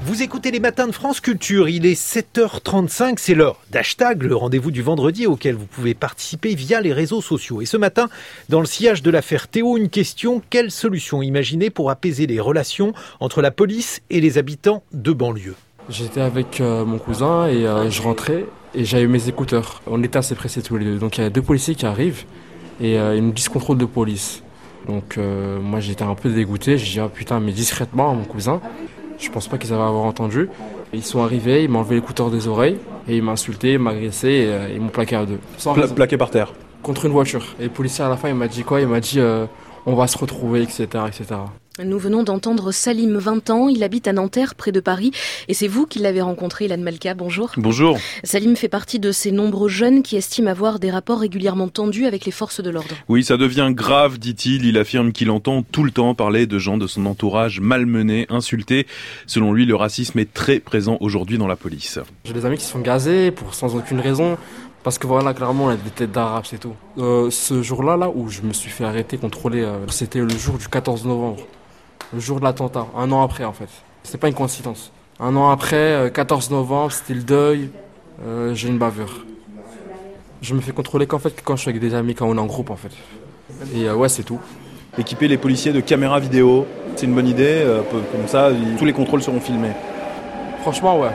Vous écoutez les matins de France Culture, il est 7h35, c'est l'heure d'Hashtag, le rendez-vous du vendredi auquel vous pouvez participer via les réseaux sociaux. Et ce matin, dans le sillage de l'affaire Théo, une question, quelle solution imaginer pour apaiser les relations entre la police et les habitants de banlieue ? J'étais avec mon cousin et je rentrais et j'avais mes écouteurs. On était assez pressés tous les deux, donc il y a deux policiers qui arrivent et ils nous disent contrôle de police. Donc moi j'étais un peu dégoûté, je dis ah putain mais discrètement à mon cousin. Je pense pas qu'ils avaient avoir entendu. Ils sont arrivés, ils m'ont enlevé l'écouteur des oreilles et ils m'ont insulté, ils m'ont agressé et ils m'ont plaqué à deux. Plaqué par terre. Contre une voiture. Et le policier à la fin il m'a dit quoi ? Il m'a dit on va se retrouver, etc., etc. Nous venons d'entendre Salim, 20 ans, il habite à Nanterre, près de Paris, et c'est vous qui l'avez rencontré, Ilan Malka, bonjour. Bonjour. Salim fait partie de ces nombreux jeunes qui estiment avoir des rapports régulièrement tendus avec les forces de l'ordre. Oui, ça devient grave, dit-il. Il affirme qu'il entend tout le temps parler de gens de son entourage malmenés, insultés. Selon lui, le racisme est très présent aujourd'hui dans la police. J'ai des amis qui se font gazer sans aucune raison. Parce que voilà, clairement, on a des têtes d'arabes, c'est tout. Ce jour-là, où je me suis fait arrêter, contrôler, c'était le jour du 14 novembre. Le jour de l'attentat, un an après en fait. C'est pas une coïncidence. Un an après, 14 novembre, c'était le deuil, j'ai une bavure. Je me fais contrôler qu'en fait quand je suis avec des amis, quand on est en groupe en fait. Et ouais, c'est tout. Équiper les policiers de caméras vidéo, c'est une bonne idée, comme ça tous les contrôles seront filmés. Franchement ouais.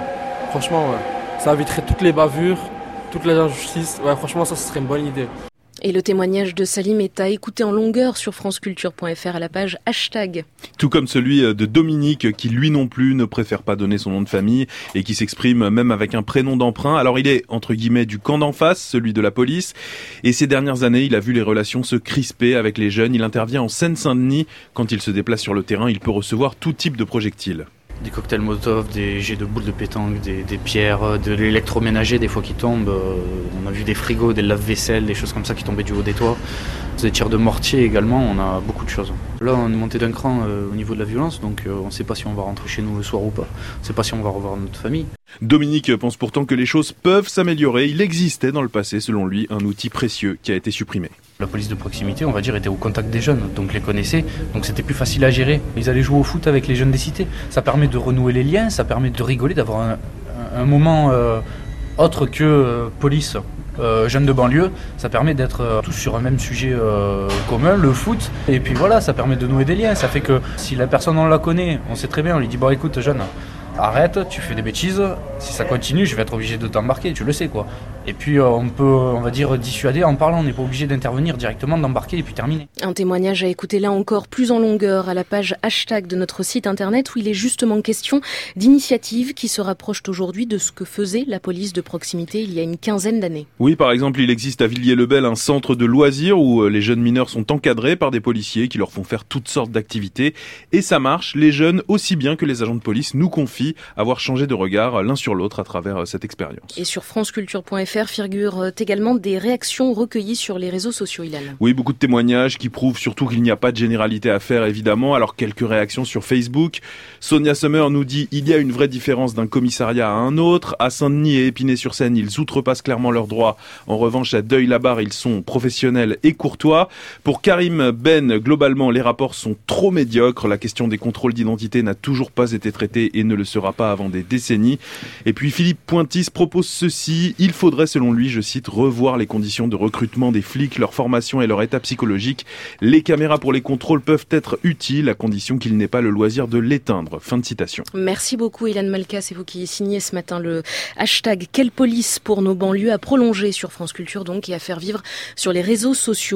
Ça éviterait toutes les bavures, toutes les injustices. Ouais, franchement ça, ce serait une bonne idée. Et le témoignage de Salim est à écouter en longueur sur franceculture.fr à la page Hashtag. Tout comme celui de Dominique qui lui non plus ne préfère pas donner son nom de famille et qui s'exprime même avec un prénom d'emprunt. Alors il est entre guillemets du camp d'en face, celui de la police. Et ces dernières années, il a vu les relations se crisper avec les jeunes. Il intervient en Seine-Saint-Denis. Quand il se déplace sur le terrain, il peut recevoir tout type de projectiles. Des cocktails Molotov, des jets de boules de pétanque, des pierres, de l'électroménager des fois qui tombe. On a vu des frigos, des lave-vaisselle, des choses comme ça qui tombaient du haut des toits. Des tirs de mortier également, on a beaucoup de choses. Là on est monté d'un cran au niveau de la violence, donc on ne sait pas si on va rentrer chez nous le soir ou pas. On ne sait pas si on va revoir notre famille. Dominique pense pourtant que les choses peuvent s'améliorer. Il existait dans le passé, selon lui, un outil précieux qui a été supprimé. La police de proximité, on va dire, était au contact des jeunes, donc les connaissait, donc c'était plus facile à gérer. Ils allaient jouer au foot avec les jeunes des cités. Ça permet de renouer les liens, ça permet de rigoler, d'avoir un moment autre que police, jeunes de banlieue. Ça permet d'être tous sur un même sujet commun, le foot. Et puis voilà, ça permet de nouer des liens. Ça fait que si la personne on la connaît, on sait très bien, on lui dit bon écoute jeune, arrête, tu fais des bêtises, si ça continue, je vais être obligé de t'embarquer, tu le sais quoi. Et puis on peut, on va dire, dissuader en parlant, on n'est pas obligé d'intervenir directement, d'embarquer et puis terminer. Un témoignage à écouter là encore plus en longueur à la page Hashtag de notre site internet où il est justement question d'initiatives qui se rapprochent aujourd'hui de ce que faisait la police de proximité il y a une quinzaine d'années. Oui, par exemple, il existe à Villiers-le-Bel un centre de loisirs où les jeunes mineurs sont encadrés par des policiers qui leur font faire toutes sortes d'activités. Et ça marche, les jeunes, aussi bien que les agents de police, nous confient avoir changé de regard l'un sur l'autre à travers cette expérience. Et sur franceculture.fr figurent également des réactions recueillies sur les réseaux sociaux, Ilan. Oui, beaucoup de témoignages qui prouvent surtout qu'il n'y a pas de généralité à faire, évidemment. Alors, quelques réactions sur Facebook. Sonia Summer nous dit « Il y a une vraie différence d'un commissariat à un autre. À Saint-Denis et Épinay-sur-Seine, ils outrepassent clairement leurs droits. En revanche, à Deuil-la-Barre, ils sont professionnels et courtois. » Pour Karim Ben, globalement, les rapports sont trop médiocres. La question des contrôles d'identité n'a toujours pas été traitée et ne le sera pas avant des décennies. Et puis, Philippe Pointis propose ceci. Il faudrait, selon lui, je cite, revoir les conditions de recrutement des flics, leur formation et leur état psychologique. Les caméras pour les contrôles peuvent être utiles à condition qu'il n'ait pas le loisir de l'éteindre. Fin de citation. Merci beaucoup Ilan Malka, c'est vous qui signez ce matin le hashtag Quelle police pour nos banlieues à prolonger sur France Culture donc et à faire vivre sur les réseaux sociaux.